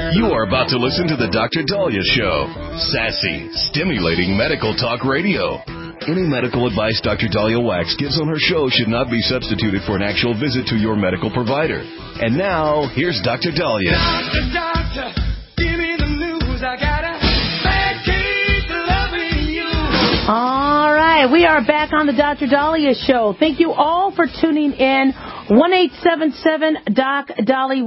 You are about to listen to the Dr. Dahlia Show. Sassy, stimulating medical talk radio. Any medical advice Dr. Dahlia Wax gives on her show should not be substituted for an actual visit to your medical provider. And now, here's Dr. Dahlia. Doctor, give me the news. I got a bad case of loving you. All right, we are back on the Dr. Dahlia Show. Thank you all for tuning in. 1-877-DOC-DALI,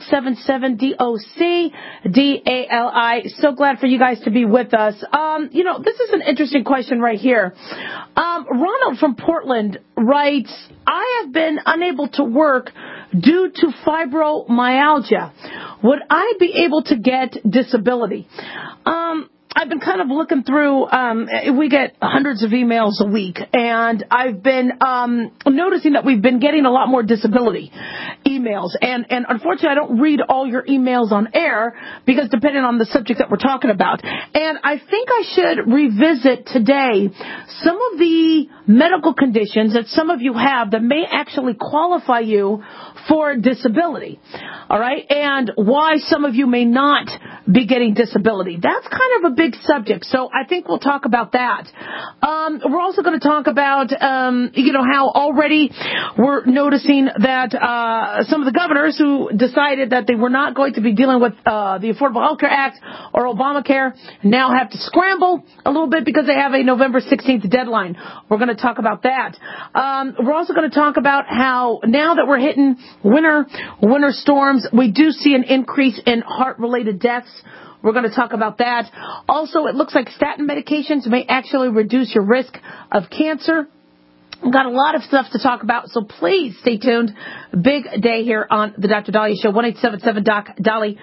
1-877-DOC-DALI. So glad for you guys to be with us. This is an interesting question right here. Ronald from Portland writes, I have been unable to work due to fibromyalgia. Would I be able to get disability? I've been kind of looking through, we get hundreds of emails a week, and I've been noticing that we've been getting a lot more disability emails. And unfortunately, I don't read all your emails on air because depending on the subject that we're talking about. And I think I should revisit today some of the medical conditions that some of you have that may actually qualify you for disability. All right? And why some of you may not be getting disability. That's kind of a big subject. So I think we'll talk about that. We're also going to talk about, how already we're noticing that some of the governors who decided that they were not going to be dealing with the Affordable Health Care Act or Obamacare now have to scramble a little bit because they have a November 16th deadline. We're going to talk about that. We're also going to talk about how now that we're hitting winter storms, we do see an increase in heart-related deaths. We're going to talk about that. Also, it looks like statin medications may actually reduce your risk of cancer. We've got a lot of stuff to talk about, so please stay tuned. Big day here on the Dr. Dahlia Show, 1-877-DOC-DALI,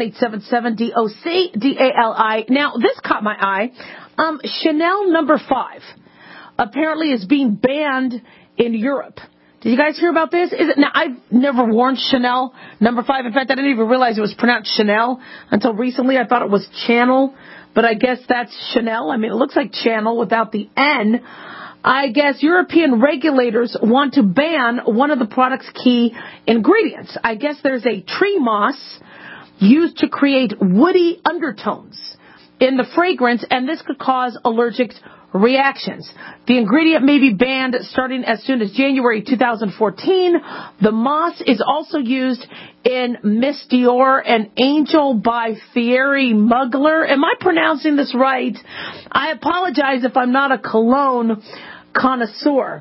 1-877-DOC-DALI. Now, this caught my eye. Chanel No. 5 apparently is being banned in Europe. Did you guys hear about this? Now, I've never worn Chanel No. 5. In fact, I didn't even realize it was pronounced Chanel until recently. I thought it was Channel, but I guess that's Chanel. I mean, it looks like Channel without the N. I guess European regulators want to ban one of the product's key ingredients. I guess there's a tree moss used to create woody undertones in the fragrance, and this could cause allergic reactions. The ingredient may be banned starting as soon as January 2014. The moss is also used in Miss Dior and Angel by Thierry Mugler. Am I pronouncing this right? I apologize if I'm not a cologne connoisseur.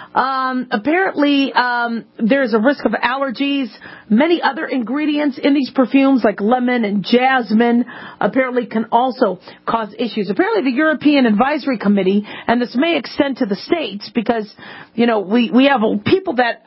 Apparently, there's a risk of allergies. Many other ingredients in these perfumes, like lemon and jasmine, apparently can also cause issues. Apparently, the European Advisory Committee, and this may extend to the States, because we have people that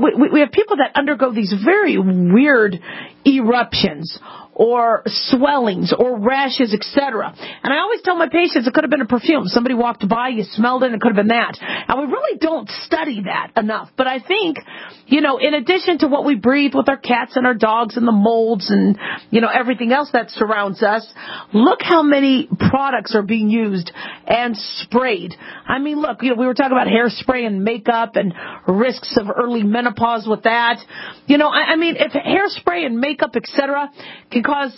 undergo these very weird eruptions or swellings or rashes, etc. And I always tell my patients it could have been a perfume. Somebody walked by, you smelled it, and it could have been that. And we really don't study that enough. But I think, in addition to what we breathe with our cats and our dogs and the molds and, everything else that surrounds us, look how many products are being used and sprayed. I mean, look, we were talking about hairspray and makeup and risks of early menopause with that. If hairspray and makeup, etc., can cause,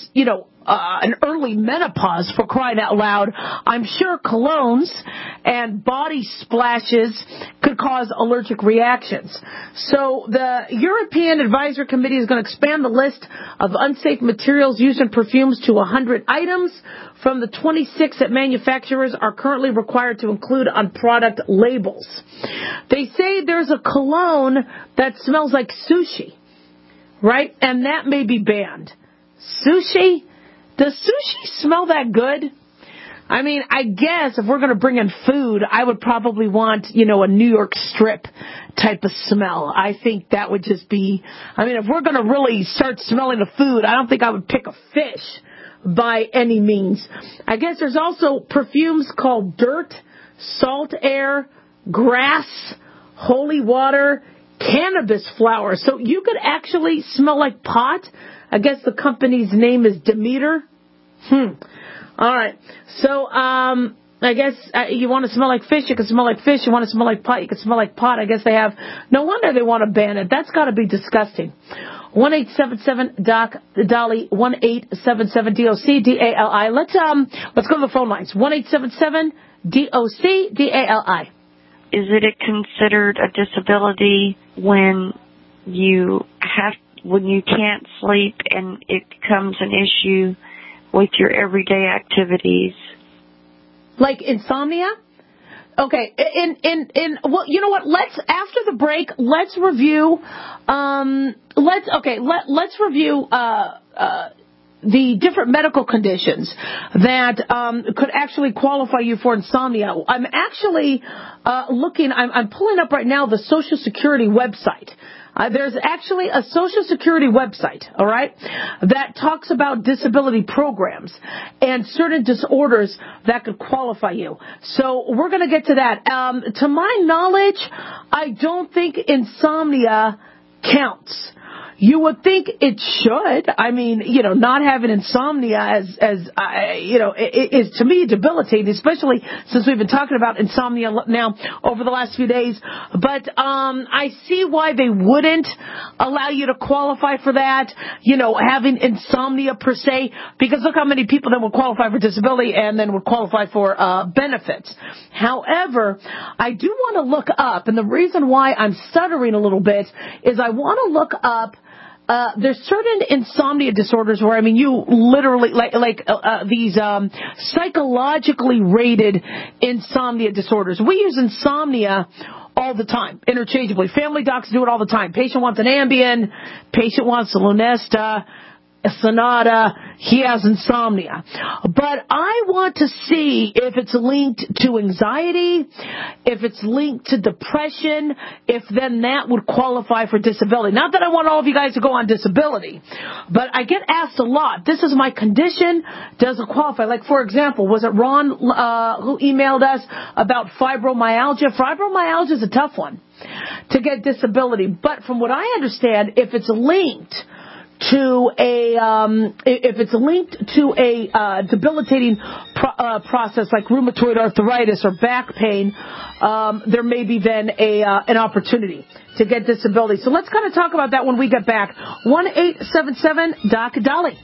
an early menopause, for crying out loud, I'm sure colognes and body splashes could cause allergic reactions. So the European Advisory Committee is going to expand the list of unsafe materials used in perfumes to 100 items from the 26 that manufacturers are currently required to include on product labels. They say there's a cologne that smells like sushi, right? And that may be banned. Sushi? Does sushi smell that good? I mean, I guess if we're going to bring in food, I would probably want, a New York strip type of smell. I think that would just be, if we're going to really start smelling the food, I don't think I would pick a fish by any means. I guess there's also perfumes called dirt, salt air, grass, holy water, cannabis flower. So you could actually smell like pot. I guess the company's name is Demeter. All right. So, I guess you want to smell like fish, you can smell like fish. You want to smell like pot, you can smell like pot. I guess they have, no wonder they want to ban it. That's got to be disgusting. 1-877-DOC-DALI, 1-877-DOC-DALI. Let's go to the phone lines. 1-877-DOC-DALI. Is it considered a disability when you can't sleep and it becomes an issue with your everyday activities? Like insomnia? Okay. Well, you know what? After the break, let's review. Let's review the different medical conditions that could actually qualify you for insomnia. I'm actually I'm pulling up right now the Social Security website. There's actually a Social Security website, all right, that talks about disability programs and certain disorders that could qualify you. So we're going to get to that. To my knowledge, I don't think insomnia counts. You would think it should. I mean, not having insomnia is to me debilitating, especially since we've been talking about insomnia now over the last few days. But I see why they wouldn't allow you to qualify for that, having insomnia per se, because look how many people then would qualify for disability and then would qualify for benefits. However, I do want to look up, and the reason why I'm stuttering a little bit is I want to look up there's certain insomnia disorders where, you literally, these psychologically rated insomnia disorders. We use insomnia all the time, interchangeably. Family docs do it all the time. Patient wants an Ambien. Patient wants a Lunesta, a Sonata. He has insomnia. But I want to see if it's linked to anxiety, if it's linked to depression, if then that would qualify for disability. Not that I want all of you guys to go on disability, but I get asked a lot, this is my condition, does it qualify? Like, for example, was it Ron who emailed us about fibromyalgia? Fibromyalgia is a tough one to get disability. But from what I understand, if it's linked to a debilitating process like rheumatoid arthritis or back pain, there may be then an opportunity to get disability. So let's kind of talk about that when we get back. 1-877-DOC-DOLLY.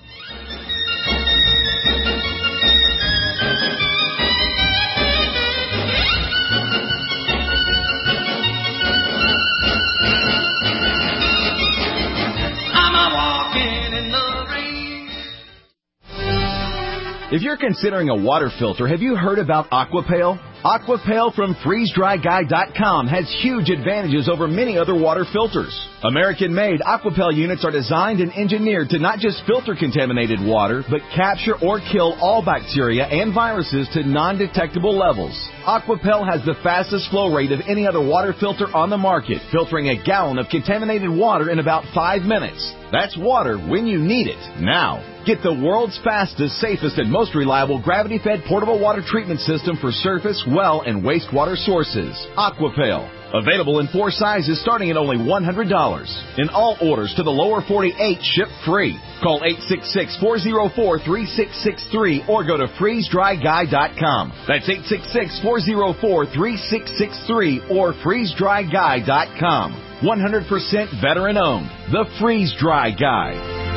If you're considering a water filter, have you heard about Aquapale? Aquapale from FreezeDryGuy.com has huge advantages over many other water filters. American-made Aquapale units are designed and engineered to not just filter contaminated water, but capture or kill all bacteria and viruses to non-detectable levels. Aquapale has the fastest flow rate of any other water filter on the market, filtering a gallon of contaminated water in about 5 minutes. That's water when you need it, now. Get the world's fastest, safest, and most reliable gravity-fed portable water treatment system for surface, well, and wastewater sources. Aquapale. Available in 4 sizes starting at only $100. In all orders to the lower 48, ship free. Call 866-404-3663 or go to FreezeDryGuy.com. That's 866-404-3663 or FreezeDryGuy.com. 100% veteran-owned. The Freeze Dry Guy.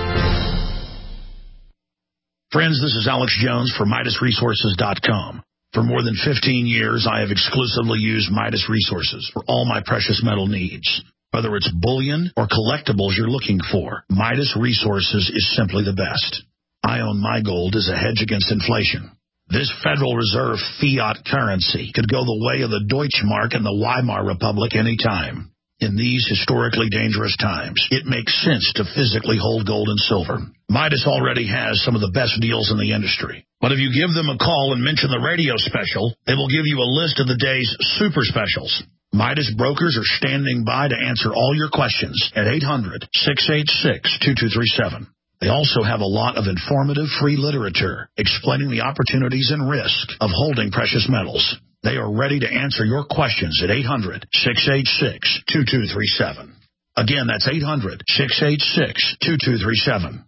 Friends, this is Alex Jones for MidasResources.com. For more than 15 years, I have exclusively used Midas Resources for all my precious metal needs. Whether it's bullion or collectibles you're looking for, Midas Resources is simply the best. I own my gold as a hedge against inflation. This Federal Reserve fiat currency could go the way of the Deutschmark and the Weimar Republic anytime. In these historically dangerous times, it makes sense to physically hold gold and silver. Midas already has some of the best deals in the industry. But if you give them a call and mention the radio special, they will give you a list of the day's super specials. Midas brokers are standing by to answer all your questions at 800-686-2237. They also have a lot of informative free literature explaining the opportunities and risk of holding precious metals. They are ready to answer your questions at 800-686-2237. Again, that's 800-686-2237.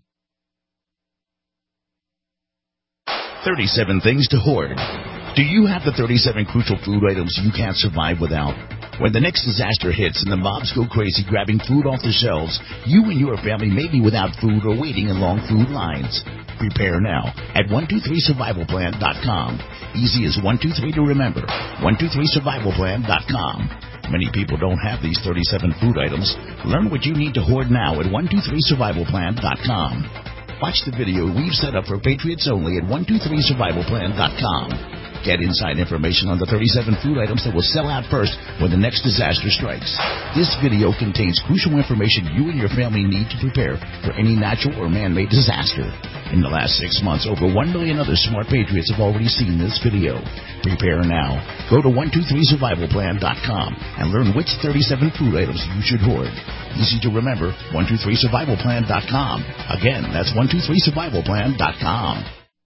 37 things to hoard. Do you have the 37 crucial food items you can't survive without? When the next disaster hits and the mobs go crazy grabbing food off the shelves, you and your family may be without food or waiting in long food lines. Prepare now at 123survivalplan.com. Easy as 123 to remember. 123survivalplan.com. Many people don't have these 37 food items. Learn what you need to hoard now at 123survivalplan.com. Watch the video we've set up for Patriots only at 123survivalplan.com. Get inside information on the 37 food items that will sell out first when the next disaster strikes. This video contains crucial information you and your family need to prepare for any natural or man-made disaster. In the last 6 months, over 1 million other smart patriots have already seen this video. Prepare now. Go to 123survivalplan.com and learn which 37 food items you should hoard. Easy to remember, 123survivalplan.com. Again, that's 123survivalplan.com.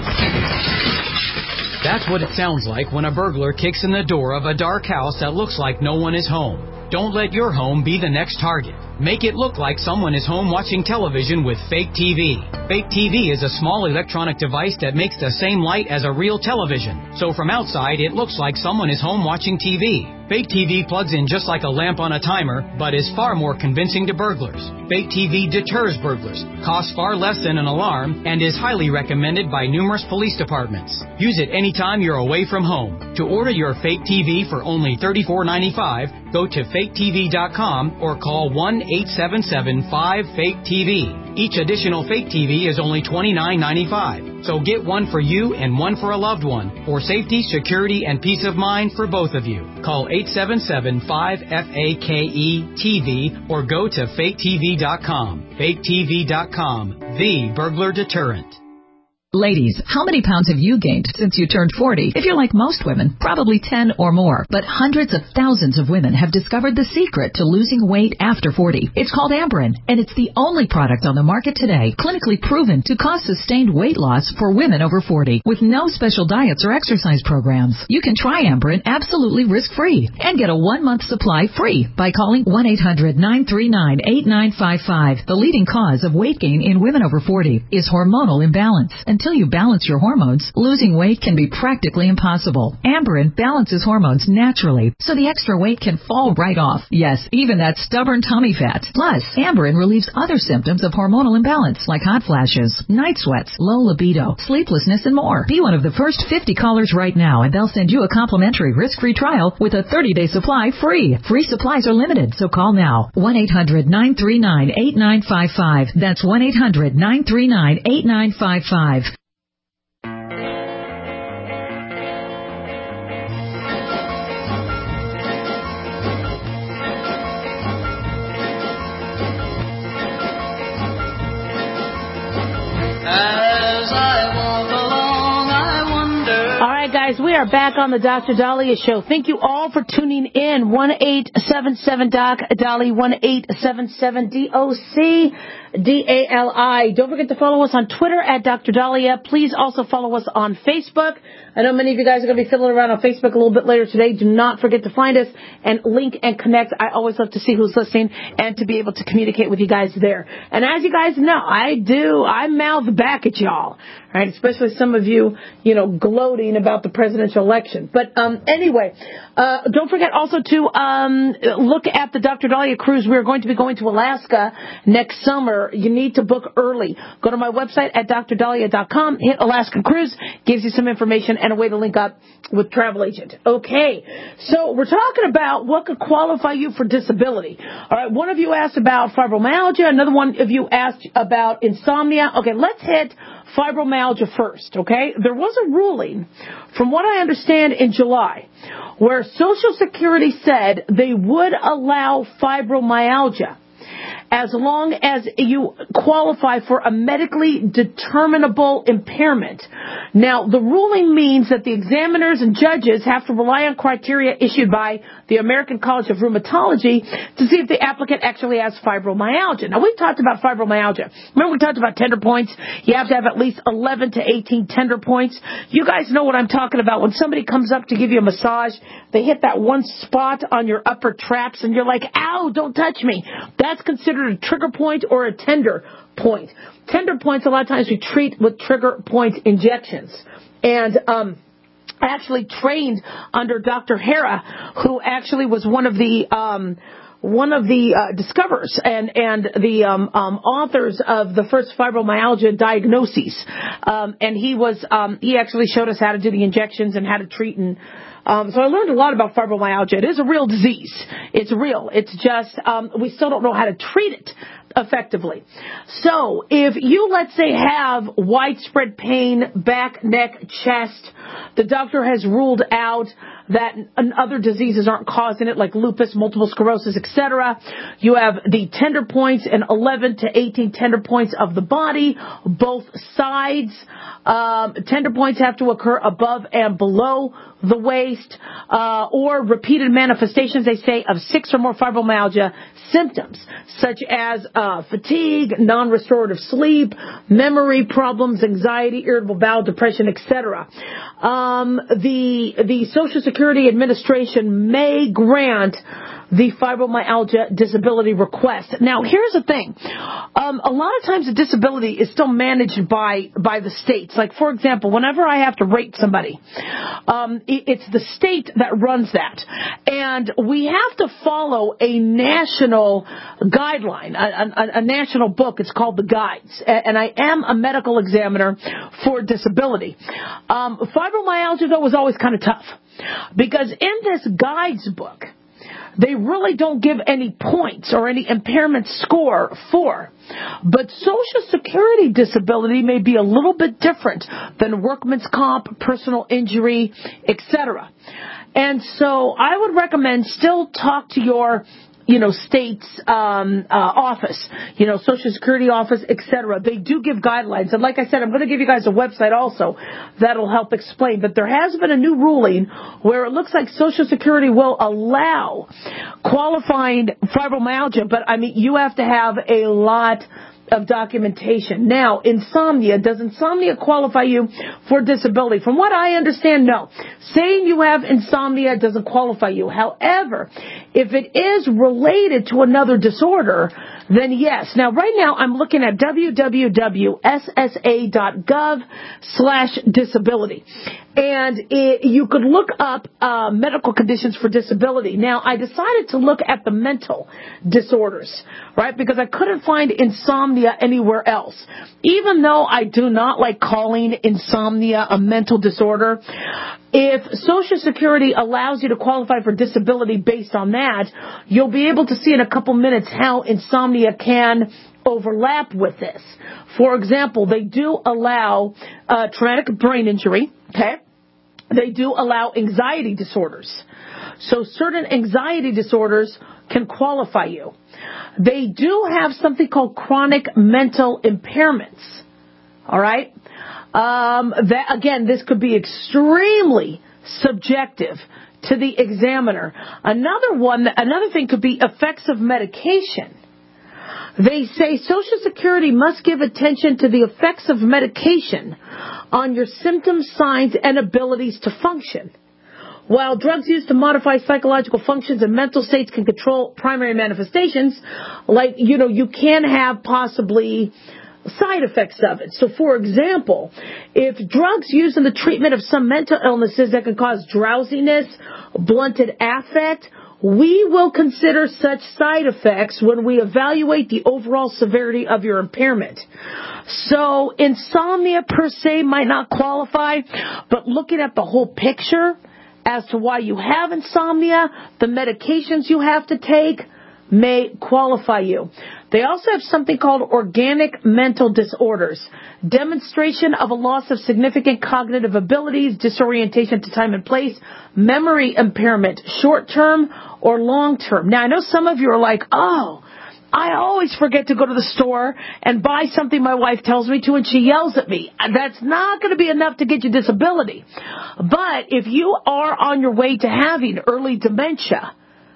That's what it sounds like when a burglar kicks in the door of a dark house that looks like no one is home. Don't let your home be the next target. Make it look like someone is home watching television with Fake TV. Fake TV is a small electronic device that makes the same light as a real television. So from outside, it looks like someone is home watching TV. Fake TV plugs in just like a lamp on a timer, but is far more convincing to burglars. Fake TV deters burglars, costs far less than an alarm, and is highly recommended by numerous police departments. Use it anytime you're away from home. To order your Fake TV for only $34.95, go to faketv.com or call 1-877-5-FAKE-TV. Each additional Fake TV is only $29.95. So get one for you and one for a loved one, for safety, security, and peace of mind for both of you. Call 877-5-FAKE-TV or go to faketv.com. Faketv.com, the burglar deterrent. Ladies, how many pounds have you gained since you turned 40? If you're like most women, probably 10 or more. But hundreds of thousands of women have discovered the secret to losing weight after 40. It's called Amberen, and it's the only product on the market today clinically proven to cause sustained weight loss for women over 40 with no special diets or exercise programs. You can try Amberen absolutely risk-free and get a 1-month supply free by calling 1-800-939-8955. The leading cause of weight gain in women over 40 is hormonal imbalance. Until you balance your hormones, losing weight can be practically impossible. Amberen balances hormones naturally, so the extra weight can fall right off. Yes, even that stubborn tummy fat. Plus, Amberen relieves other symptoms of hormonal imbalance, like hot flashes, night sweats, low libido, sleeplessness, and more. Be one of the first 50 callers right now, and they'll send you a complimentary risk-free trial with a 30-day supply free. Free supplies are limited, so call now. 1-800-939-8955. That's 1-800-939-8955. Guys, we are back on the Dr. Daliah Show. Thank you all for tuning in. 1-877-DOC-DALI, 1-877-DOC-DALI. Don't forget to follow us on Twitter at Dr. Daliah. Please also follow us on Facebook. I know many of you guys are going to be fiddling around on Facebook a little bit later today. Do not forget to find us and link and connect. I always love to see who's listening and to be able to communicate with you guys there. And as you guys know, I mouth back at y'all, right? Especially some of you, gloating about the presidential election. But anyway, don't forget also to look at the Dr. Daliah cruise. We're going to be going to Alaska next summer. You need to book early. Go to my website at drdaliah.com, hit Alaska Cruise, gives you some information and a way to link up with travel agent. Okay, so we're talking about what could qualify you for disability. All right, one of you asked about fibromyalgia. Another one of you asked about insomnia. Okay, let's hit fibromyalgia first, okay? There was a ruling, from what I understand, in July, where Social Security said they would allow fibromyalgia as long as you qualify for a medically determinable impairment. Now, the ruling means that the examiners and judges have to rely on criteria issued by the American College of Rheumatology to see if the applicant actually has fibromyalgia. Now, we've talked about fibromyalgia. Remember, we talked about tender points. You have to have at least 11 to 18 tender points. You guys know what I'm talking about. When somebody comes up to give you a massage, they hit that one spot on your upper traps, and you're like, ow, don't touch me. That's considered a trigger point or a tender point. Tender points, a lot of times we treat with trigger point injections. And actually trained under Dr. Hara, who actually was one of the discoverers and the authors of the first fibromyalgia diagnoses. And he actually showed us how to do the injections and how to treat. And so I learned a lot about fibromyalgia. It is a real disease. It's real. It's just we still don't know how to treat it effectively. So if you, let's say, have widespread pain, back, neck, chest, the doctor has ruled out that other diseases aren't causing it, like lupus, multiple sclerosis, etc. You have the tender points and 11 to 18 tender points of the body, both sides. Tender points have to occur above and below the waist, or repeated manifestations, they say, of 6 or more fibromyalgia symptoms, such as fatigue, non-restorative sleep, memory problems, anxiety, irritable bowel, depression, etc. The Social Security Administration may grant the fibromyalgia disability request. Now, here's the thing. A lot of times the disability is still managed by the states. Like, for example, whenever I have to rate somebody, it's the state that runs that. And we have to follow a national guideline, a national book. It's called the Guides. And I am a medical examiner for disability. Fibromyalgia, though, was always kind of tough. Because in this Guides book, they really don't give any points or any impairment score for. But Social Security disability may be a little bit different than workman's comp, personal injury, etc. And so I would recommend still talk to your state's office, Social Security office, etc. They do give guidelines. And like I said, I'm going to give you guys a website also that'll help explain. But there has been a new ruling where it looks like Social Security will allow qualifying fibromyalgia. But, you have to have a lot of documentation. Now, insomnia, does insomnia qualify you for disability? From what I understand, no. Saying you have insomnia doesn't qualify you. However, if it is related to another disorder, then yes. Now, right now, I'm looking at www.ssa.gov/disability. And you could look up medical conditions for disability. Now, I decided to look at the mental disorders, right, because I couldn't find insomnia anywhere else. Even though I do not like calling insomnia a mental disorder, if Social Security allows you to qualify for disability based on that, you'll be able to see in a couple minutes how insomnia can overlap with this. For example, they do allow traumatic brain injury, okay? They do allow anxiety disorders. So certain anxiety disorders can qualify you. They do have something called chronic mental impairments. All right? That, again, this could be extremely subjective to the examiner. Another thing could be effects of medication. They say Social Security must give attention to the effects of medication on your symptoms, signs, and abilities to function. While drugs used to modify psychological functions and mental states can control primary manifestations, like, you can have possibly side effects of it. So, for example, if drugs used in the treatment of some mental illnesses that can cause drowsiness, blunted affect, we will consider such side effects when we evaluate the overall severity of your impairment. So insomnia per se might not qualify, but looking at the whole picture as to why you have insomnia, the medications you have to take may qualify you. They also have something called organic mental disorders, demonstration of a loss of significant cognitive abilities, disorientation to time and place, memory impairment, short-term or long-term. Now, I know some of you are like, oh, I always forget to go to the store and buy something my wife tells me to, and she yells at me. That's not going to be enough to get you disability. But if you are on your way to having early dementia,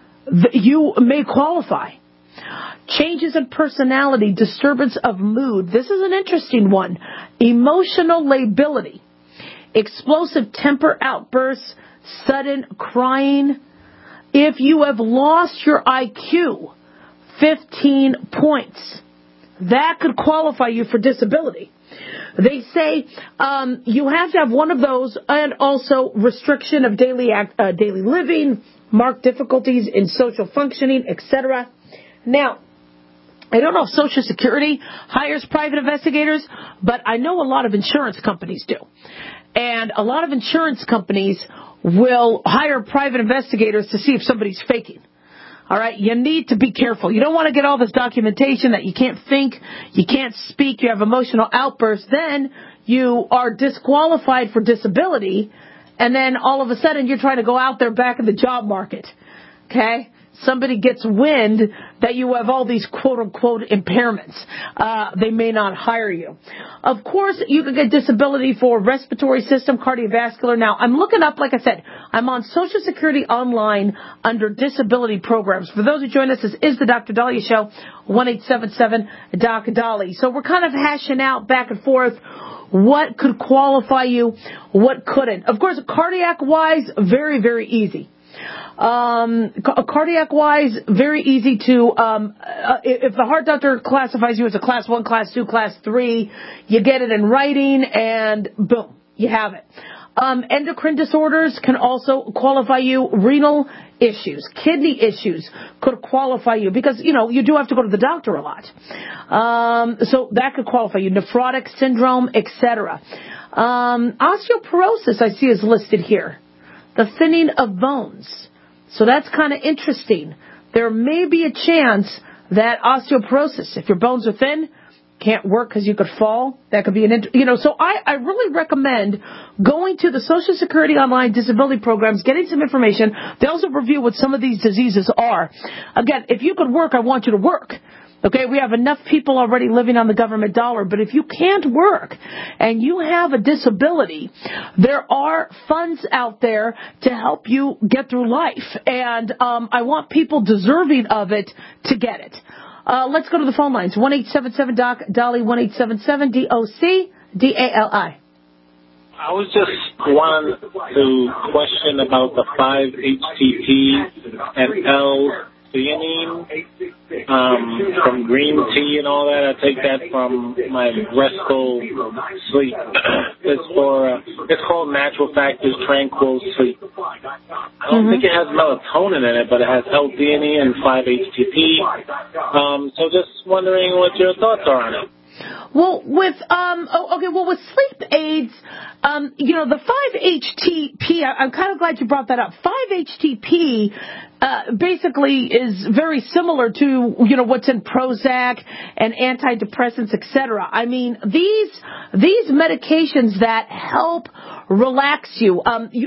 you may qualify. Changes in personality, disturbance of mood. This is an interesting one. Emotional lability, explosive temper outbursts, sudden crying. If you have lost your IQ 15 points, that could qualify you for disability. They say you have to have one of those, and also restriction of daily living, marked difficulties in social functioning, etc. Now, I don't know if Social Security hires private investigators, but I know a lot of insurance companies do. And a lot of insurance companies will hire private investigators to see if somebody's faking. All right, you need to be careful. You don't want to get all this documentation that you can't think, you can't speak, you have emotional outbursts. Then you are disqualified for disability, and then all of a sudden you're trying to go out there back in the job market. Okay? Somebody gets wind that you have all these quote-unquote impairments. They may not hire you. Of course, you can get disability for respiratory system, cardiovascular. Now, I'm looking up, like I said, I'm on Social Security Online under disability programs. For those who join us, this is the Dr. Dahlia Show, 1-877-DOC-DOLLY. So we're kind of hashing out back and forth what could qualify you, what couldn't. Of course, cardiac-wise, very, very easy. Cardiac-wise, very easy to, if the heart doctor classifies you as a class 1, class 2, class 3, you get it in writing and boom, you have it. Endocrine disorders can also qualify you. Renal issues, kidney issues could qualify you because, you do have to go to the doctor a lot. So that could qualify you. Nephrotic syndrome, etc. Osteoporosis, I see, is listed here. The thinning of bones. So that's kind of interesting. There may be a chance that osteoporosis, if your bones are thin, can't work because you could fall. That could be so I really recommend going to the Social Security Online disability programs, getting some information. They also review what some of these diseases are. Again, if you could work, I want you to work. Okay, we have enough people already living on the government dollar, but if you can't work and you have a disability, there are funds out there to help you get through life. And I want people deserving of it to get it. Let's go to the phone lines. 1-877-DOC-DOLLY, 1-877-DOC-DALI. I was just wanting to question about the 5-HTP and L-theanine from green tea and all that. I take that from my restful sleep. It's called Natural Factors Tranquil Sleep. I don't think it has melatonin in it, but it has L-theanine and 5-HTP. So just wondering what your thoughts are on it. Well, with sleep aids, the 5-HTP, I'm kind of glad you brought that up. 5-HTP basically is very similar to, what's in Prozac and antidepressants, etc. I mean, these medications that help relax you,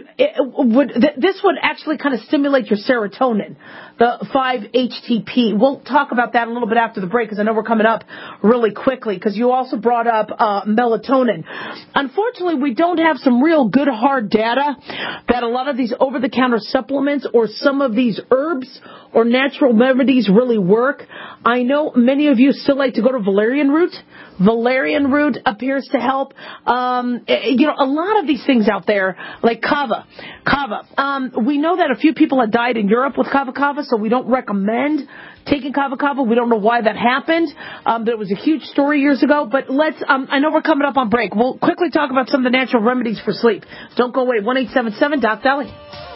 this would actually kind of stimulate your serotonin, the 5-HTP. We'll talk about that a little bit after the break because I know we're coming up really quickly because you also brought up melatonin. Unfortunately, we don't have some real good hard data that a lot of these over-the-counter supplements or some of these herbs or natural remedies really work. I know many of you still like to go to valerian root. Valerian root appears to help. A lot of these things out there, like kava. We know that a few people have died in Europe with kava, so we don't recommend taking kava. We don't know why that happened. There was a huge story years ago, but I know we're coming up on break. We'll quickly talk about some of the natural remedies for sleep. Don't go away. 1-877-DOC-DOLLY.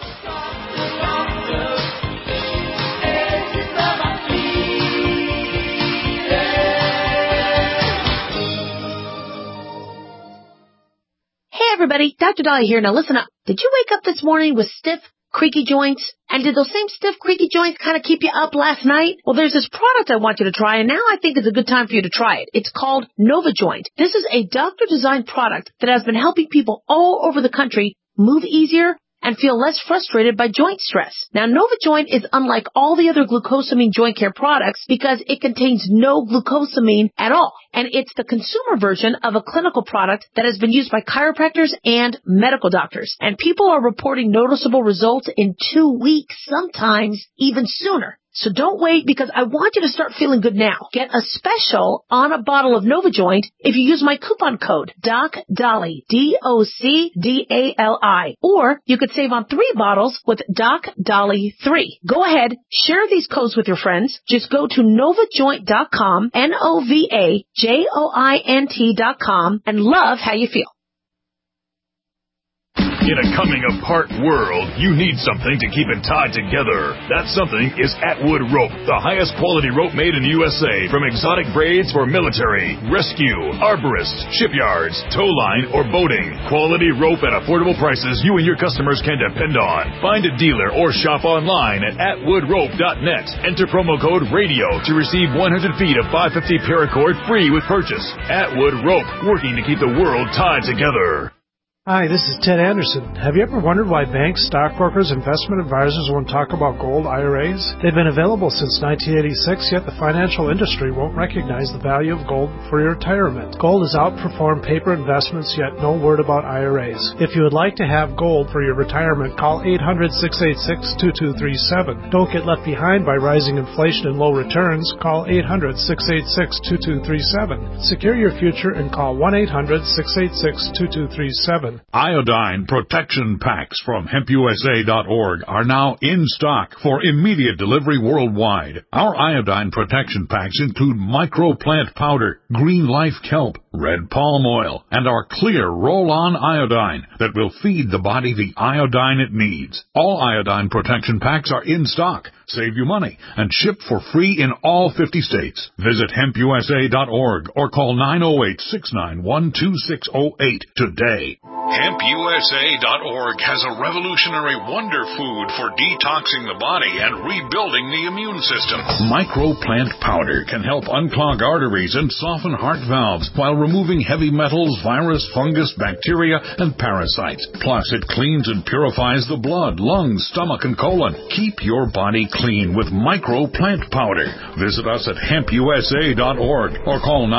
Hey everybody, Dr. Dahlia here. Now listen up. Did you wake up this morning with stiff, creaky joints? And did those same stiff, creaky joints kind of keep you up last night? Well, there's this product I want you to try, and now I think it's a good time for you to try it. It's called NovaJoint. This is a doctor-designed product that has been helping people all over the country move easier and feel less frustrated by joint stress. Now, NovaJoint is unlike all the other glucosamine joint care products because it contains no glucosamine at all. And it's the consumer version of a clinical product that has been used by chiropractors and medical doctors. And people are reporting noticeable results in 2 weeks, sometimes even sooner. So don't wait, because I want you to start feeling good now. Get a special on a bottle of NovaJoint if you use my coupon code DocDali, DocDali. Or you could save on 3 bottles with DocDali3. Go ahead, share these codes with your friends. Just go to NovaJoint.com, NovaJoint.com, and love how you feel. In a coming-apart world, you need something to keep it tied together. That something is Atwood Rope, the highest quality rope made in the USA, from exotic braids for military, rescue, arborists, shipyards, tow line, or boating. Quality rope at affordable prices you and your customers can depend on. Find a dealer or shop online at atwoodrope.net. Enter promo code RADIO to receive 100 feet of 550 paracord free with purchase. Atwood Rope, working to keep the world tied together. Hi, this is Ted Anderson. Have you ever wondered why banks, stockbrokers, investment advisors won't talk about gold IRAs? They've been available since 1986, yet the financial industry won't recognize the value of gold for your retirement. Gold has outperformed paper investments, yet no word about IRAs. If you would like to have gold for your retirement, call 800-686-2237. Don't get left behind by rising inflation and low returns. Call 800-686-2237. Secure your future and call 1-800-686-2237. Iodine protection packs from HempUSA.org are now in stock for immediate delivery worldwide. Our iodine protection packs include microplant powder, green life kelp, red palm oil, and our clear roll-on iodine that will feed the body the iodine it needs. All iodine protection packs are in stock, save you money, and ship for free in all 50 states. Visit HempUSA.org or call 908-691-2608 today. HempUSA.org has a revolutionary wonder food for detoxing the body and rebuilding the immune system. Microplant powder can help unclog arteries and soften heart valves while removing heavy metals, virus, fungus, bacteria, and parasites. Plus, it cleans and purifies the blood, lungs, stomach, and colon. Keep your body clean with Microplant powder. Visit us at HempUSA.org or call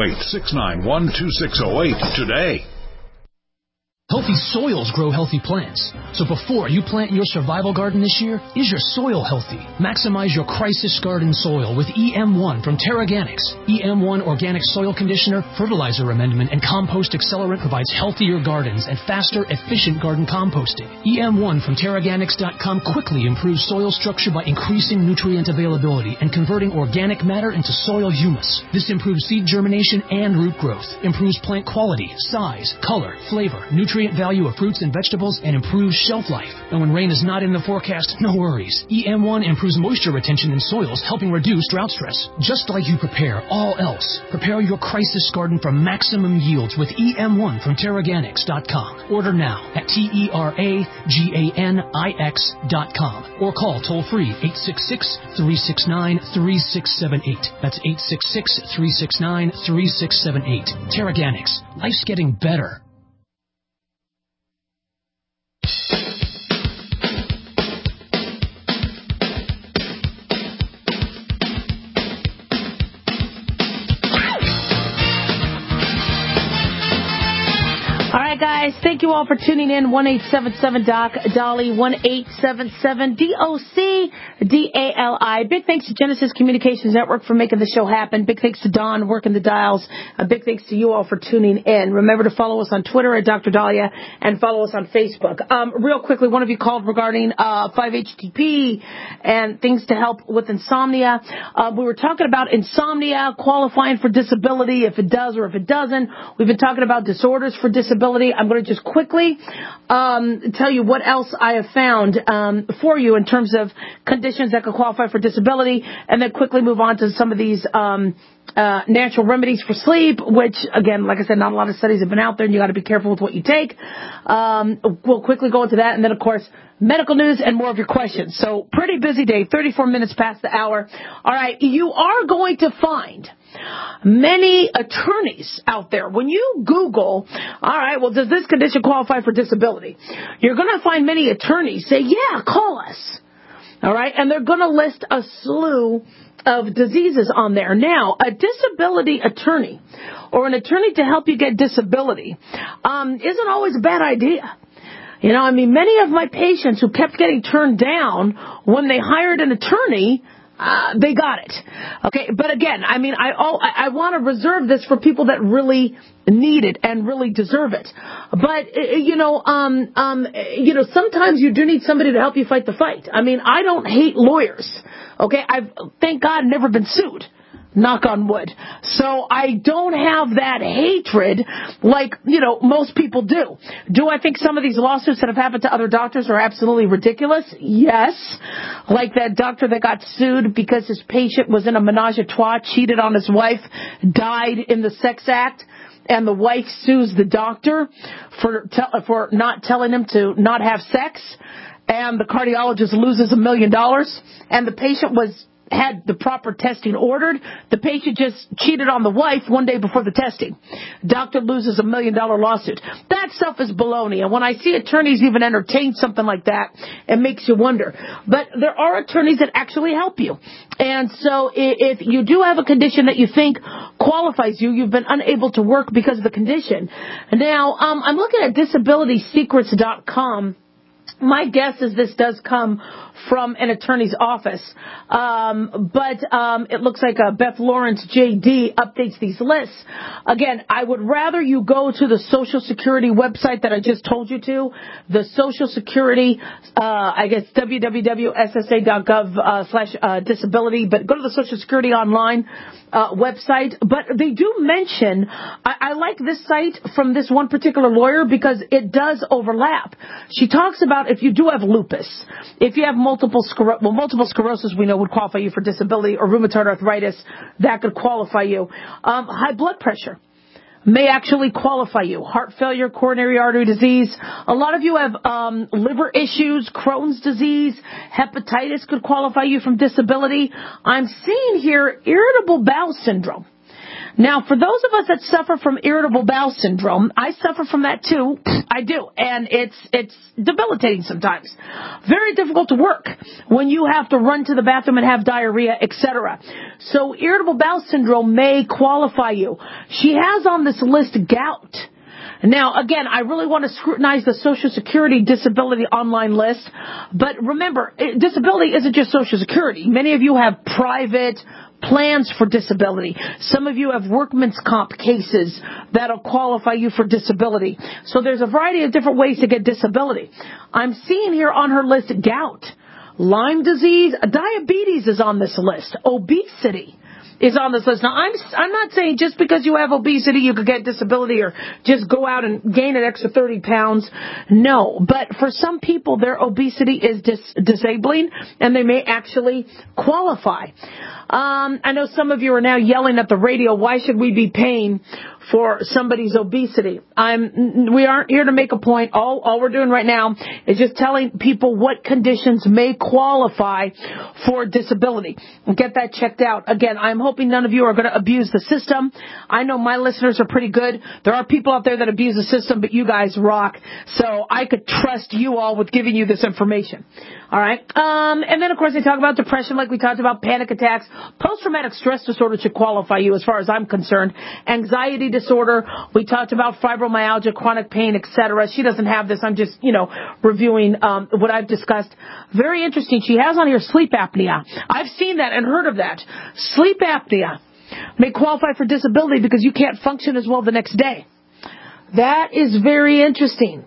908-691-2608 today. Healthy soils grow healthy plants. So before you plant your survival garden this year, is your soil healthy? Maximize your crisis garden soil with EM1 from Terraganics. EM1 Organic Soil Conditioner, Fertilizer Amendment, and Compost Accelerant provides healthier gardens and faster, efficient garden composting. EM1 from Terraganics.com quickly improves soil structure by increasing nutrient availability and converting organic matter into soil humus. This improves seed germination and root growth, improves plant quality, size, color, flavor, nutrient value of fruits and vegetables, and improves shelf life. And when rain is not in the forecast, no worries. EM1 improves moisture retention in soils, helping reduce drought stress. Just like you prepare all else, prepare your crisis garden for maximum yields with EM1 from Terraganics.com. Order now at TerraGanix.com or call toll-free 866-369-3678. That's 866-369-3678. Terraganics. Life's getting better. Guys, thank you all for tuning in. 1-877-DOC-DALI, 1-877-DOC-DALI. Big thanks to Genesis Communications Network for making the show happen. Big thanks to Don working the dials. A big thanks to you all for tuning in. Remember to follow us on Twitter at Dr. Dahlia and follow us on Facebook. Real quickly, one of you called regarding 5-HTP and things to help with insomnia. We were talking about insomnia, qualifying for disability, if it does or if it doesn't. We've been talking about disorders for disability. I'm going to just quickly tell you what else I have found for you in terms of conditions that could qualify for disability, and then quickly move on to some of these natural remedies for sleep, which, again, like I said, not a lot of studies have been out there, and you got to be careful with what you take. We'll quickly go into that, and then, of course, medical news and more of your questions. So pretty busy day, 34 minutes past the hour. All right, you are going to find many attorneys out there. When you Google, all right, well, does this condition qualify for disability? You're going to find many attorneys say, yeah, call us. All right, and they're going to list a slew of diseases on there. Now, a disability attorney or an attorney to help you get disability isn't always a bad idea. You know, I mean, many of my patients who kept getting turned down when they hired an attorney, they got it. Okay, but again, I mean, I want to reserve this for people that really need it and really deserve it. But sometimes you do need somebody to help you fight the fight. I mean, I don't hate lawyers. Okay, I've thank God never been sued. Knock on wood. So I don't have that hatred like, most people do. Do I think some of these lawsuits that have happened to other doctors are absolutely ridiculous? Yes. Like that doctor that got sued because his patient was in a menage a trois, cheated on his wife, died in the sex act, and the wife sues the doctor for not telling him to not have sex, and the cardiologist loses $1 million, and the patient had the proper testing ordered. The patient just cheated on the wife one day before the testing. Doctor loses $1 million lawsuit. That stuff is baloney. And when I see attorneys even entertain something like that, it makes you wonder. But there are attorneys that actually help you. And so if you do have a condition that you think qualifies you, you've been unable to work because of the condition. Now, I'm looking at disabilitysecrets.com. My guess is this does come from an attorney's office. But it looks like Beth Lawrence JD updates these lists. Again, I would rather you go to the Social Security website that I just told you to, the Social Security, www.ssa.gov/disability, but go to the Social Security online website. But they do mention, I like this site from this one particular lawyer because it does overlap. She talks about if you do have lupus, if you have multiple sclerosis we know would qualify you for disability, or rheumatoid arthritis, that could qualify you. High blood pressure may actually qualify you. Heart failure, coronary artery disease. A lot of you have liver issues, Crohn's disease, hepatitis could qualify you from disability. I'm seeing here irritable bowel syndrome. Now, for those of us that suffer from irritable bowel syndrome, I suffer from that too. I do. And it's debilitating sometimes. Very difficult to work when you have to run to the bathroom and have diarrhea, etc. So irritable bowel syndrome may qualify you. She has on this list gout. Now, again, I really want to scrutinize the Social Security disability online list. But remember, disability isn't just Social Security. Many of you have private plans for disability. Some of you have workman's comp cases that'll qualify you for disability. So there's a variety of different ways to get disability. I'm seeing here on her list gout, Lyme disease, diabetes is on this list, obesity is on this list. Now, I'm not saying just because you have obesity you could get disability or just go out and gain an extra 30 pounds. No, but for some people, their obesity is disabling, and they may actually qualify. I know some of you are now yelling at the radio, why should we be paying for somebody's obesity? We aren't here to make a point. All we're doing right now is just telling people what conditions may qualify for disability. Get that checked out. Again, I'm hoping none of you are going to abuse the system. I know my listeners are pretty good. There are people out there that abuse the system, but you guys rock. So I could trust you all with giving you this information. All right. And then, of course, they talk about depression like we talked about, panic attacks. Post-traumatic stress disorder should qualify you as far as I'm concerned. Anxiety disorder. We talked about fibromyalgia, chronic pain, etc. She doesn't have this. I'm just, reviewing what I've discussed. Very interesting. She has on here sleep apnea. I've seen that and heard of that. Sleep apnea may qualify for disability because you can't function as well the next day. That is very interesting.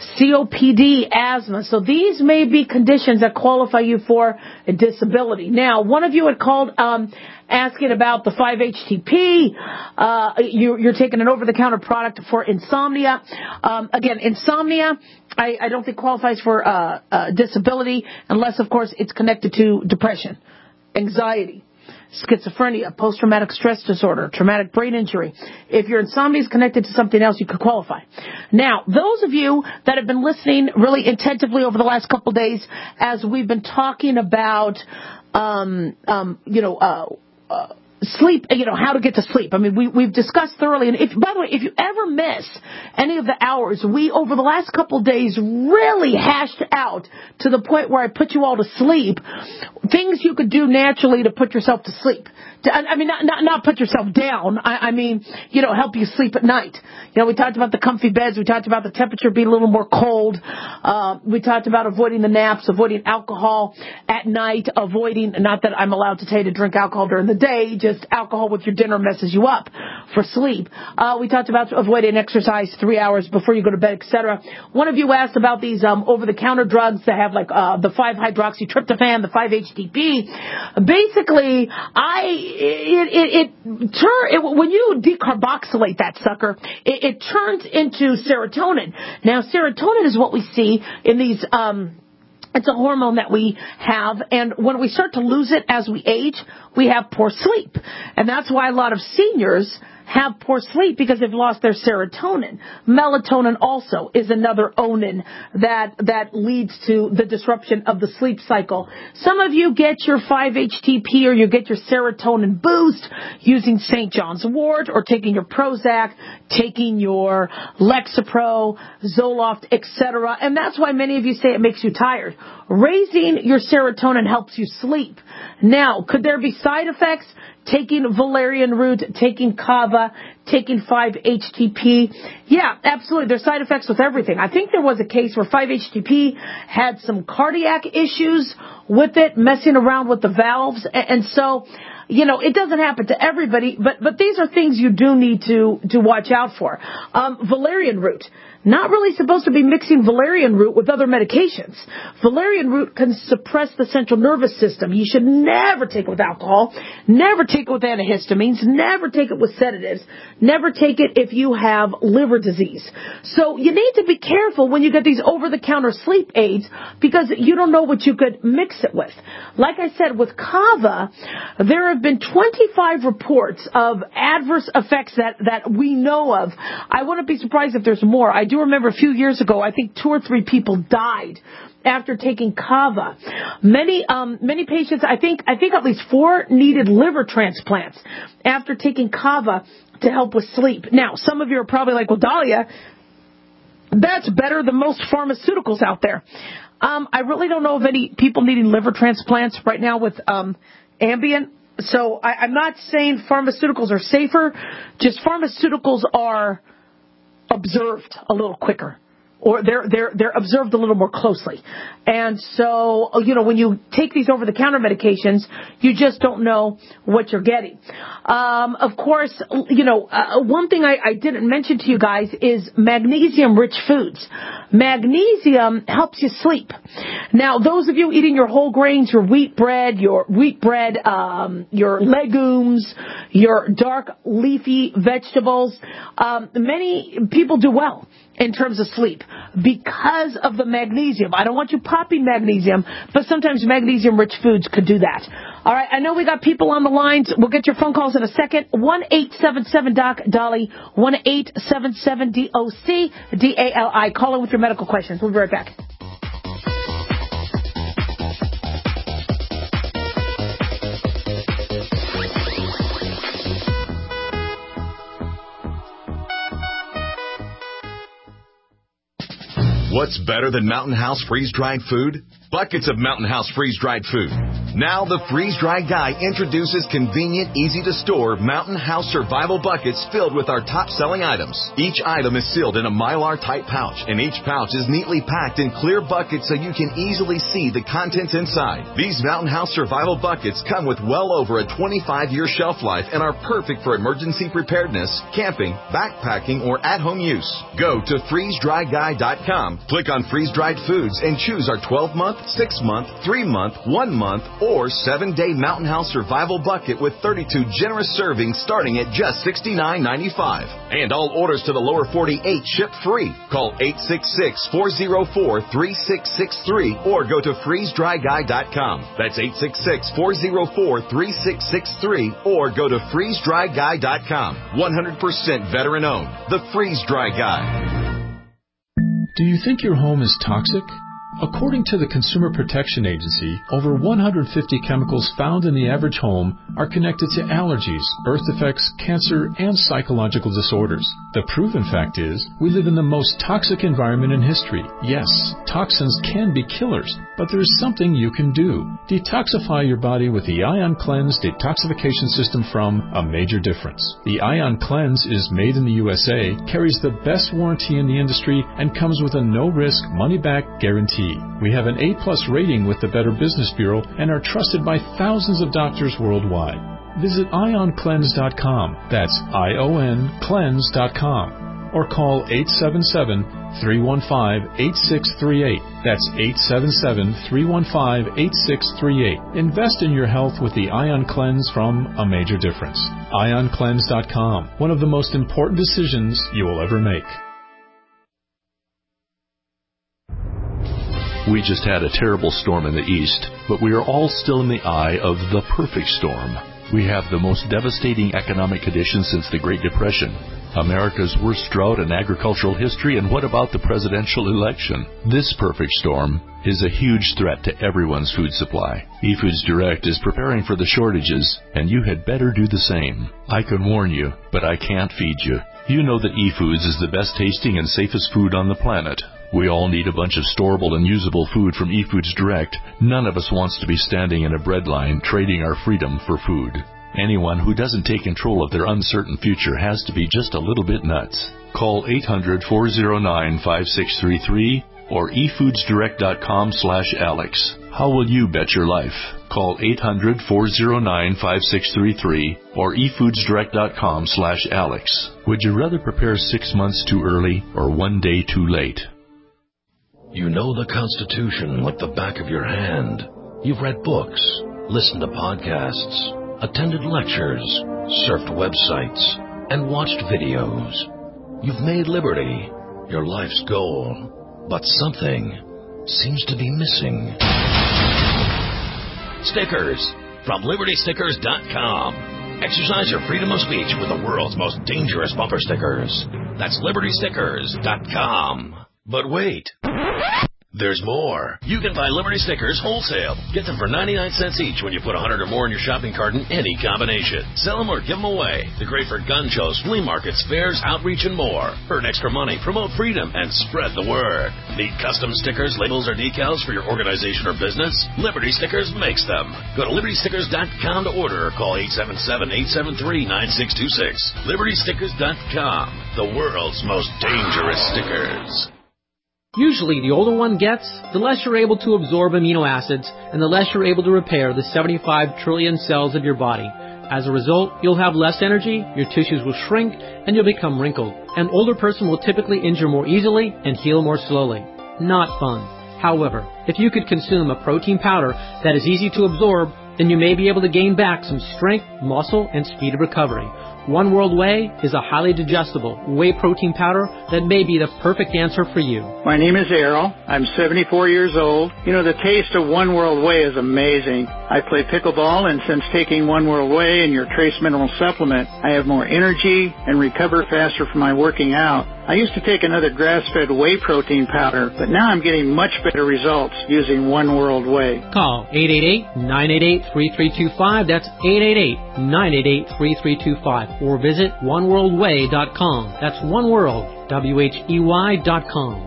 COPD, asthma. So these may be conditions that qualify you for a disability. Now, one of you had called asking about the 5-HTP. You're taking an over-the-counter product for insomnia. Again, insomnia, I don't think qualifies for disability unless, of course, it's connected to depression, anxiety, schizophrenia, post-traumatic stress disorder, traumatic brain injury. If your insomnia is connected to something else, you could qualify. Now, those of you that have been listening really attentively over the last couple of days sleep, how to get to sleep. I mean, we've discussed thoroughly. And by the way, if you ever miss any of the hours, we, over the last couple of days, really hashed out to the point where I put you all to sleep, things you could do naturally to put yourself to sleep. I mean, not put yourself down. I mean, help you sleep at night. We talked about the comfy beds. We talked about the temperature being a little more cold. We talked about avoiding the naps, avoiding alcohol at night, avoiding, not that I'm allowed to tell you to drink alcohol during the day, just alcohol with your dinner messes you up for sleep. We talked about avoiding exercise 3 hours before you go to bed, etc. One of you asked about these over-the-counter drugs that have like the 5-hydroxytryptophan, the 5-HTP. Basically, when you decarboxylate that sucker, it turns into serotonin. Now, serotonin is what we see in these, it's a hormone that we have, and when we start to lose it as we age, we have poor sleep. And that's why a lot of seniors have poor sleep, because they've lost their serotonin. Melatonin also is another onin that leads to the disruption of the sleep cycle. Some of you get your 5-HTP or you get your serotonin boost using St. John's wort or taking your Prozac, taking your Lexapro, Zoloft, etc. And that's why many of you say it makes you tired. Raising your serotonin helps you sleep. Now, could there be side effects? Taking valerian root, taking kava, taking 5-HTP. Yeah, absolutely. There's side effects with everything. I think there was a case where 5-HTP had some cardiac issues with it, messing around with the valves. And so, it doesn't happen to everybody, but these are things you do need to watch out for. Valerian root. Not really supposed to be mixing valerian root with other medications. Valerian root can suppress the central nervous system. You should never take it with alcohol, never take it with antihistamines, never take it with sedatives, never take it if you have liver disease. So you need to be careful when you get these over-the-counter sleep aids, because you don't know what you could mix it with. Like I said, with kava, there have been 25 reports of adverse effects that we know of. I wouldn't be surprised if there's more. I do remember a few years ago, I think 2 or 3 people died after taking kava. Many patients, I think at least 4 needed liver transplants after taking kava to help with sleep. Now, some of you are probably like, well, Dahlia, that's better than most pharmaceuticals out there. I really don't know of any people needing liver transplants right now with Ambien. So I'm not saying pharmaceuticals are safer, just pharmaceuticals are observed a little quicker, or they're observed a little more closely. And so, when you take these over-the-counter medications, you just don't know what you're getting. Of course, one thing I didn't mention to you guys is magnesium-rich foods. Magnesium helps you sleep. Now, those of you eating your whole grains, your wheat bread, your legumes, your dark leafy vegetables, many people do well in terms of sleep because of the magnesium. I don't want you popping magnesium, but sometimes magnesium-rich foods could do that. All right, I know we got people on the lines. We'll get your phone calls in a second. 1-877-DOC-DALI, 1-877-DOC-DALI. Call in with your medical questions. We'll be right back. What's better than Mountain House freeze-dried food? Buckets of Mountain House freeze-dried food. Now the freeze-dried guy introduces convenient, easy-to-store Mountain House survival buckets filled with our top-selling items. Each item is sealed in a Mylar-type pouch, and each pouch is neatly packed in clear buckets so you can easily see the contents inside. These Mountain House survival buckets come with well over a 25-year shelf life and are perfect for emergency preparedness, camping, backpacking, or at-home use. Go to freezedryguy.com, click on freeze-dried foods, and choose our 12-month, 6-month, 3-month, 1-month, or 7-day Mountain House survival bucket with 32 generous servings starting at just $69.95. And all orders to the lower 48 ship free. Call 866-404-3663 or go to freezedryguy.com. That's 866-404-3663 or go to freezedryguy.com. 100% veteran owned. The Freeze Dry Guy. Do you think your home is toxic? According to the Consumer Protection Agency, over 150 chemicals found in the average home are connected to allergies, birth defects, cancer, and psychological disorders. The proven fact is, we live in the most toxic environment in history. Yes, toxins can be killers, but there is something you can do. Detoxify your body with the Ion Cleanse detoxification system from A Major Difference. The Ion Cleanse is made in the USA, carries the best warranty in the industry, and comes with a no-risk, money-back guarantee. We have an A+ rating with the Better Business Bureau and are trusted by thousands of doctors worldwide. Visit IonCleanse.com. That's ION Cleanse.com. Or call 877-315-8638. That's 877-315-8638. Invest in your health with the Ion Cleanse from A Major Difference. IonCleanse.com. One of the most important decisions you will ever make. We just had a terrible storm in the east, but we are all still in the eye of the perfect storm. We have the most devastating economic conditions since the Great Depression, America's worst drought in agricultural history, and what about the presidential election? This perfect storm is a huge threat to everyone's food supply. eFoods Direct is preparing for the shortages, and you had better do the same. I can warn you, but I can't feed you. You know that eFoods is the best tasting and safest food on the planet. We all need a bunch of storable and usable food from eFoods Direct. None of us wants to be standing in a bread line trading our freedom for food. Anyone who doesn't take control of their uncertain future has to be just a little bit nuts. Call 800-409-5633 or efoodsdirect.com/Alex. How will you bet your life? Call 800-409-5633 or efoodsdirect.com/Alex. Would you rather prepare 6 months too early or 1 day too late? You know the Constitution like the back of your hand. You've read books, listened to podcasts, attended lectures, surfed websites, and watched videos. You've made liberty your life's goal, but something seems to be missing. Stickers from LibertyStickers.com. Exercise your freedom of speech with the world's most dangerous bumper stickers. That's LibertyStickers.com. But wait, there's more. You can buy Liberty Stickers wholesale. Get them for 99 cents each when you put 100 or more in your shopping cart in any combination. Sell them or give them away. They're great for gun shows, flea markets, fairs, outreach, and more. Earn extra money, promote freedom, and spread the word. Need custom stickers, labels, or decals for your organization or business? Liberty Stickers makes them. Go to LibertyStickers.com to order or call 877-873-9626. LibertyStickers.com. The world's most dangerous stickers. Usually, the older one gets, the less you're able to absorb amino acids, and the less you're able to repair the 75 trillion cells of your body. As a result, you'll have less energy, your tissues will shrink, and you'll become wrinkled. An older person will typically injure more easily and heal more slowly. Not fun. However, if you could consume a protein powder that is easy to absorb, then you may be able to gain back some strength, muscle, and speed of recovery. One World Whey is a highly digestible whey protein powder that may be the perfect answer for you. My name is Errol. I'm 74 years old. You know, the taste of One World Whey is amazing. I play pickleball, and since taking One World Whey and your trace mineral supplement, I have more energy and recover faster from my working out. I used to take another grass-fed whey protein powder, but now I'm getting much better results using One World Whey. Call 888-988-3325. That's 888-988-3325. Or visit oneworldwhey.com. That's oneworld, WHEY.com.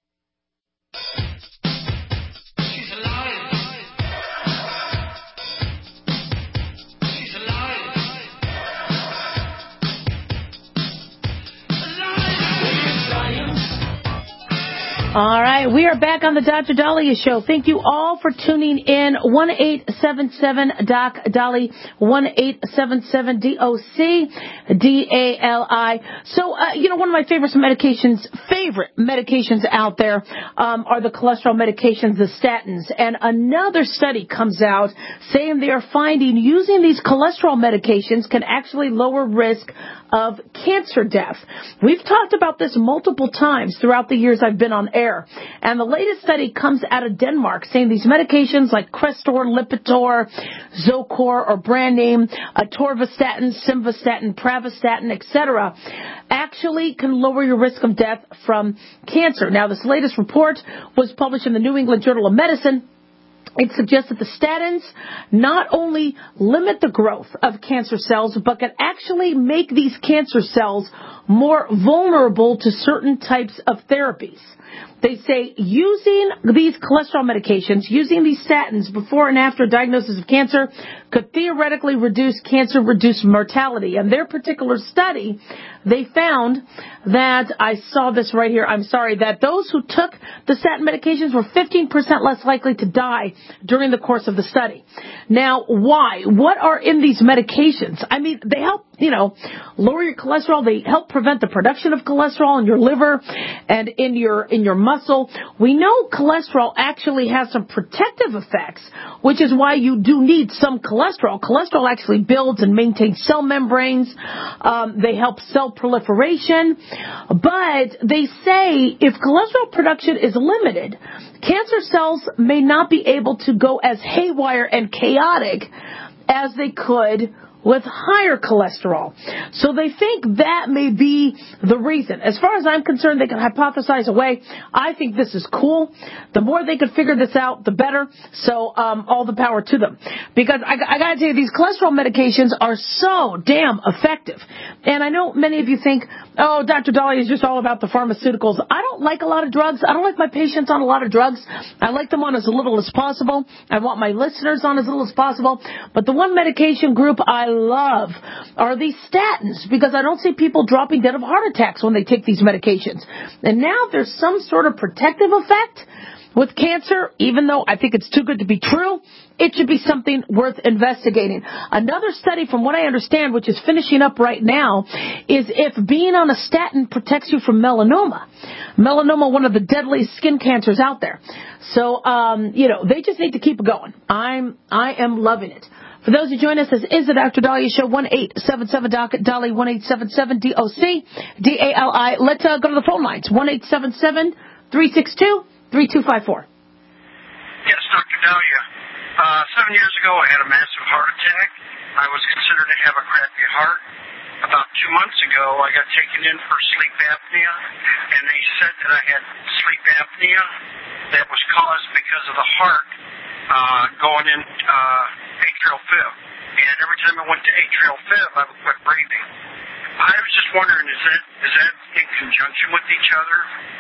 All right, we are back on the Dr. Daliah Show. Thank you all for tuning in. 1-877-DOC-DALI, 1-877-DOC-DALI. So, one of my favorite medications out there are the cholesterol medications, the statins. And another study comes out saying they are finding using these cholesterol medications can actually lower risk of cancer death. We've talked about this multiple times throughout the years I've been on air. air. And the latest study comes out of Denmark saying these medications like Crestor, Lipitor, Zocor, or brand name atorvastatin, simvastatin, pravastatin, etc., actually can lower your risk of death from cancer. Now, this latest report was published in the New England Journal of Medicine. It suggests that the statins not only limit the growth of cancer cells, but can actually make these cancer cells more vulnerable to certain types of therapies. They say using these cholesterol medications, using these statins before and after diagnosis of cancer could theoretically reduce cancer-reduced mortality. And their particular study, they found that, I saw this right here, that those who took the statin medications were 15% less likely to die during the course of the study. Now, why? What are in these medications? I mean, they help, lower your cholesterol. They help prevent the production of cholesterol in your liver and in your muscle. We know cholesterol actually has some protective effects, which is why you do need some cholesterol. Cholesterol actually builds and maintains cell membranes. They help cell proliferation. But they say if cholesterol production is limited, cancer cells may not be able to go as haywire and chaotic as they could with higher cholesterol. So they think that may be the reason. As far as I'm concerned, they can hypothesize away. I think this is cool. The more they can figure this out, the better. So all the power to them. Because I got to tell you, these cholesterol medications are so damn effective. And I know many of you think, oh, Dr. Dahlia is just all about the pharmaceuticals. I don't like a lot of drugs. I don't like my patients on a lot of drugs. I like them on as little as possible. I want my listeners on as little as possible. But the one medication group I love are these statins, because I don't see people dropping dead of heart attacks when they take these medications. And now there's some sort of protective effect with cancer, even though I think it's too good to be true. It should be something worth investigating. Another study, from what I understand, which is finishing up right now, is if being on a statin protects you from melanoma. Melanoma, one of the deadliest skin cancers out there. So, they just need to keep it going. I am loving it. For those who join us, this is the Dr. Dahlia Show, 1-877-DOC-DALI, 1-877-DOC-DALI. Let's go to the phone lines, 1-877-362-3254. Yes, Dr. Dahlia. 7 years ago, I had a massive heart attack. I was considered to have a crappy heart. About 2 months ago, I got taken in for sleep apnea, and they said that I had sleep apnea that was caused because of the heart going in atrial fib. And every time I went to atrial fib, I would quit breathing. I was just wondering, is that in conjunction with each other?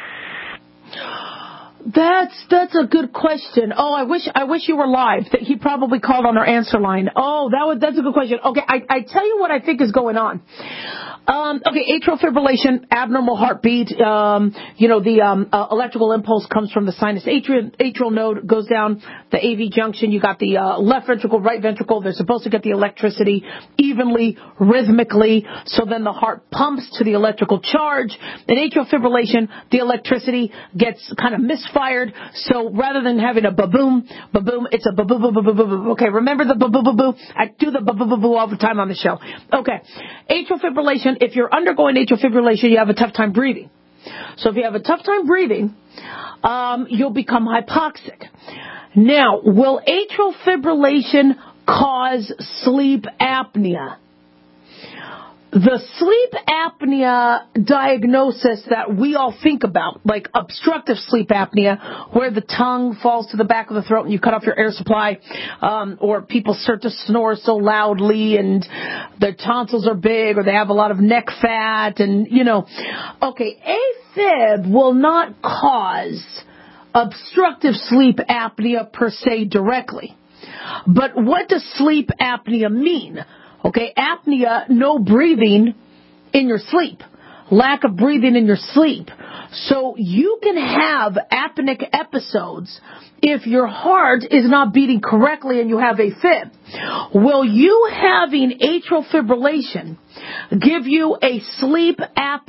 That's a good question. Oh, I wish you were live. He probably called on our answer line. Oh, that's a good question. Okay, I tell you what I think is going on. Atrial fibrillation, abnormal heartbeat. The electrical impulse comes from the sinus atrial node, goes down the AV junction. You got the left ventricle, right ventricle. They're supposed to get the electricity evenly, rhythmically. So then the heart pumps to the electrical charge. In atrial fibrillation, the electricity gets kind of misfired. So rather than having a ba-boom, it's a ba-boo-boo-boo-boo-boo. Okay, remember the ba-boo-boo-boo? I do the ba-boo-boo-boo all the time on the show. Okay, atrial fibrillation. If you're undergoing atrial fibrillation, you have a tough time breathing. So if you have a tough time breathing, you'll become hypoxic. Now, will atrial fibrillation cause sleep apnea? The sleep apnea diagnosis that we all think about, like obstructive sleep apnea, where the tongue falls to the back of the throat and you cut off your air supply, or people start to snore so loudly and their tonsils are big, or they have a lot of neck fat, and, Okay, AFib will not cause obstructive sleep apnea per se directly. But what does sleep apnea mean? Okay, apnea, no breathing in your sleep, lack of breathing in your sleep. So you can have apneic episodes if your heart is not beating correctly and you have AFib. Will you having atrial fibrillation give you a sleep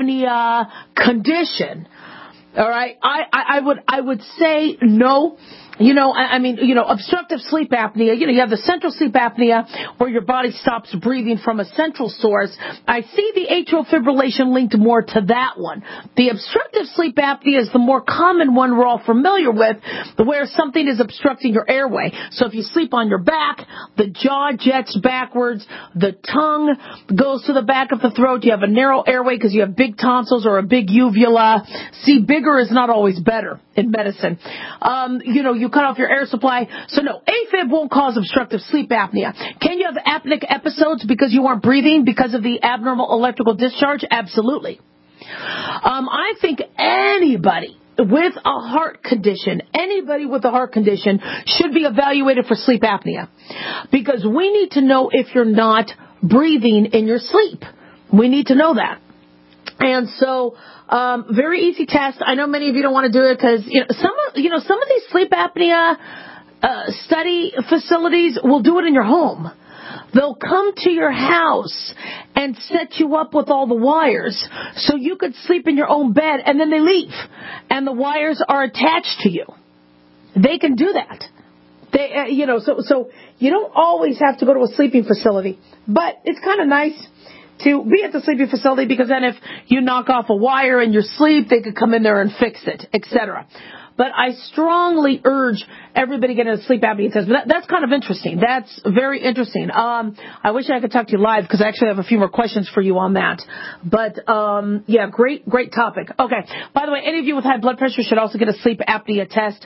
apnea condition? All right, I would say no. Obstructive sleep apnea, you have the central sleep apnea where your body stops breathing from a central source. I see the atrial fibrillation linked more to that one. The obstructive sleep apnea is the more common one we're all familiar with, where something is obstructing your airway. So if you sleep on your back, the jaw jets backwards, the tongue goes to the back of the throat, you have a narrow airway because you have big tonsils or a big uvula. See, bigger is not always better in medicine. You cut off your air supply. So no, AFib won't cause obstructive sleep apnea. Can you have apneic episodes because you aren't breathing because of the abnormal electrical discharge? Absolutely. I think anybody with a heart condition should be evaluated for sleep apnea, because we need to know if you're not breathing in your sleep. We need to know that. And so, very easy test. I know many of you don't want to do it because, some of these sleep apnea, study facilities will do it in your home. They'll come to your house and set you up with all the wires so you could sleep in your own bed, and then they leave. And the wires are attached to you. They can do that. So you don't always have to go to a sleeping facility, but it's kind of nice to be at the sleeping facility, because then if you knock off a wire in your sleep, they could come in there and fix it, etc. But I strongly urge everybody getting a sleep apnea test. But that's kind of interesting. That's very interesting. I wish I could talk to you live, because I actually have a few more questions for you on that. But, great topic. Okay. By the way, any of you with high blood pressure should also get a sleep apnea test.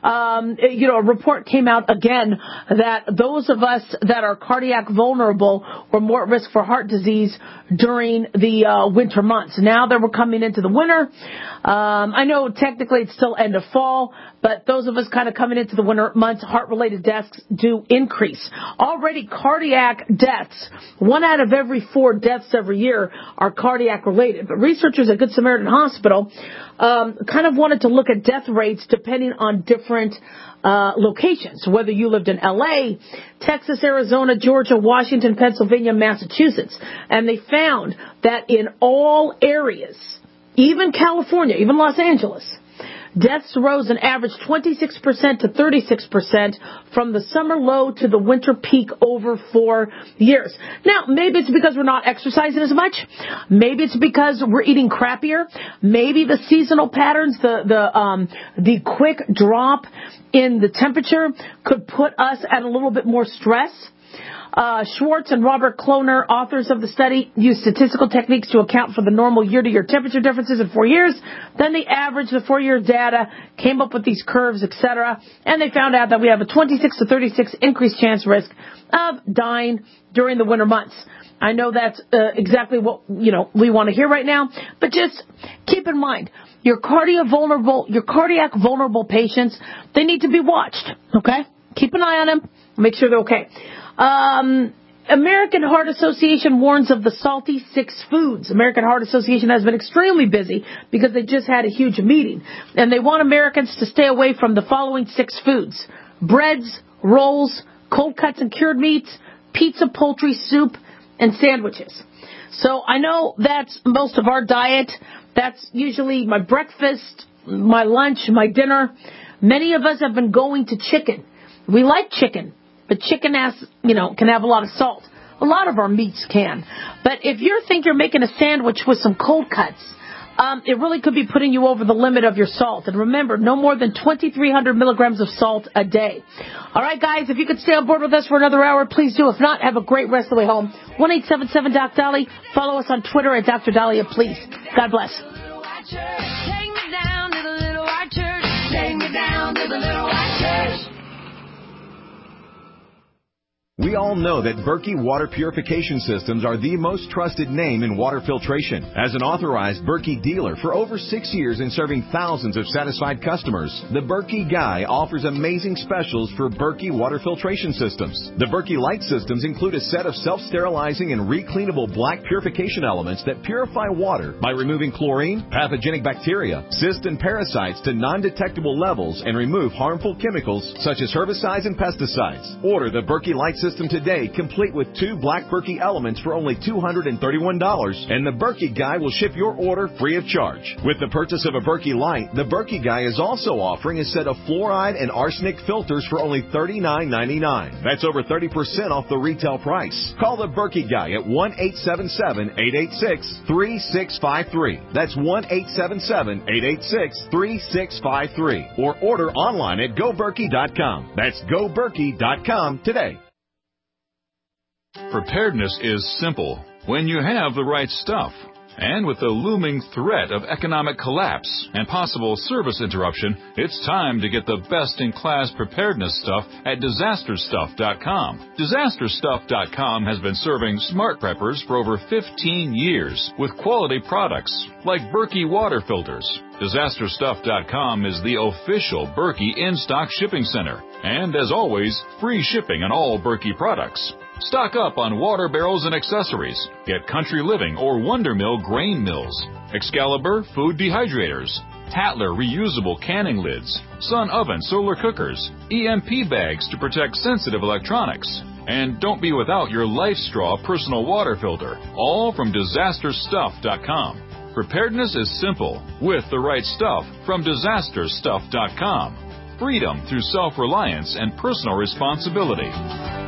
A report came out again that those of us that are cardiac vulnerable were more at risk for heart disease during the winter months. Now that we're coming into the winter, I know technically it's still end of fall, but those of us kind of coming into the winter months, heart-related deaths do increase. Already cardiac deaths, 1 out of every 4 deaths every year are cardiac-related. But researchers at Good Samaritan Hospital kind of wanted to look at death rates depending on different locations, whether you lived in L.A., Texas, Arizona, Georgia, Washington, Pennsylvania, Massachusetts. And they found that in all areas, even California, even Los Angeles, deaths rose an average 26% to 36% from the summer low to the winter peak over 4 years. Now, maybe it's because we're not exercising as much. Maybe it's because we're eating crappier. Maybe the seasonal patterns, the quick drop in the temperature could put us at a little bit more stress. Schwartz and Robert Kloner, authors of the study, used statistical techniques to account for the normal year-to-year temperature differences in 4 years. Then they averaged the 4-year data, came up with these curves, etc., and they found out that we have a 26 to 36 increased chance risk of dying during the winter months. I know that's exactly what we want to hear right now, but just keep in mind, your cardiac vulnerable patients, they need to be watched. Okay, keep an eye on them, make sure they're okay. American Heart Association warns of the salty 6 foods. American Heart Association has been extremely busy because they just had a huge meeting, and they want Americans to stay away from the following 6 foods: breads, rolls, cold cuts and cured meats, pizza, poultry, soup, and sandwiches. So I know that's most of our diet. That's usually my breakfast, my lunch, my dinner. Many of us have been going to chicken. We like chicken, but chicken has, can have a lot of salt. A lot of our meats can. But if you think you're making a sandwich with some cold cuts, it really could be putting you over the limit of your salt. And remember, no more than 2,300 milligrams of salt a day. All right, guys, if you could stay on board with us for another hour, please do. If not, have a great rest of the way home. 1-877-DOC-DOLLY. Follow us on Twitter at Dr. Dahlia, please. God bless. Take me down to the little white church. Take me down to the little white church. We all know that Berkey Water Purification Systems are the most trusted name in water filtration. As an authorized Berkey dealer for over 6 years and serving thousands of satisfied customers, the Berkey Guy offers amazing specials for Berkey Water Filtration Systems. The Berkey Light Systems include a set of self-sterilizing and recleanable black purification elements that purify water by removing chlorine, pathogenic bacteria, cysts, and parasites to non-detectable levels and remove harmful chemicals such as herbicides and pesticides. Order the Berkey Light system today, complete with 2 Black Berkey elements for only $231, and the Berkey Guy will ship your order free of charge. With the purchase of a Berkey Light, the Berkey Guy is also offering a set of fluoride and arsenic filters for only $39.99. That's over 30% off the retail price. Call the Berkey Guy at 1-877-886-3653. That's 1-877-886-3653. Or order online at GoBerkey.com. That's GoBerkey.com today. Preparedness is simple when you have the right stuff. And with the looming threat of economic collapse and possible service interruption, it's time to get the best-in-class preparedness stuff at DisasterStuff.com. DisasterStuff.com has been serving smart preppers for over 15 years with quality products like Berkey water filters. DisasterStuff.com is the official Berkey in-stock shipping center. And as always, free shipping on all Berkey products. Stock up on water barrels and accessories. Get Country Living or Wonder Mill grain mills, Excalibur food dehydrators, Tatler reusable canning lids, Sun oven solar cookers, EMP bags to protect sensitive electronics. And don't be without your Life Straw personal water filter, all from DisasterStuff.com. Preparedness is simple with the right stuff from DisasterStuff.com. Freedom through self-reliance and personal responsibility.